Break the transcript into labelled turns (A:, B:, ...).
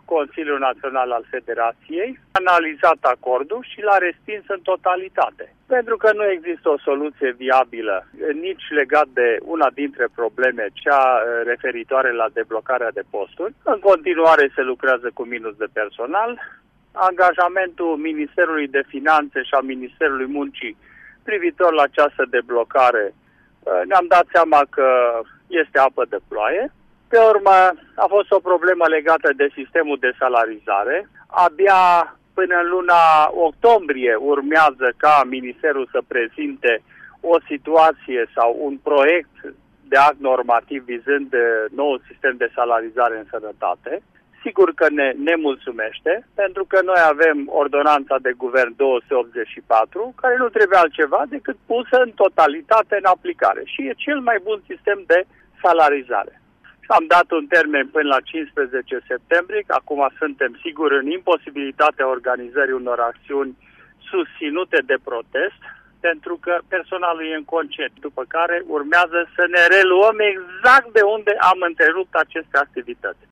A: Consiliul Național al Federației, a analizat acordul și l-a respins în totalitate. Pentru că nu există o soluție viabilă, nici legat de una dintre probleme, cea referitoare la deblocarea de posturi. În continuare se lucrează cu minus de personal. Angajamentul Ministerului de Finanțe și a Ministerului Muncii privitor la această deblocare, ne-am dat seama că este apă de ploaie. Pe urmă, a fost o problemă legată de sistemul de salarizare. Abia până în luna octombrie urmează ca Ministerul să prezinte o situație sau un proiect de act normativ vizând noul sistem de salarizare în sănătate. Sigur că ne nemulțumește, pentru că noi avem ordonanța de guvern 284, care nu trebuie altceva decât pusă în totalitate în aplicare și e cel mai bun sistem de salarizare. Am dat un termen până la 15 septembrie, că acum suntem sigur în imposibilitatea organizării unor acțiuni susținute de protest, pentru că personalul e în concediu, după care urmează să ne reluăm exact de unde am întrerupt aceste activități.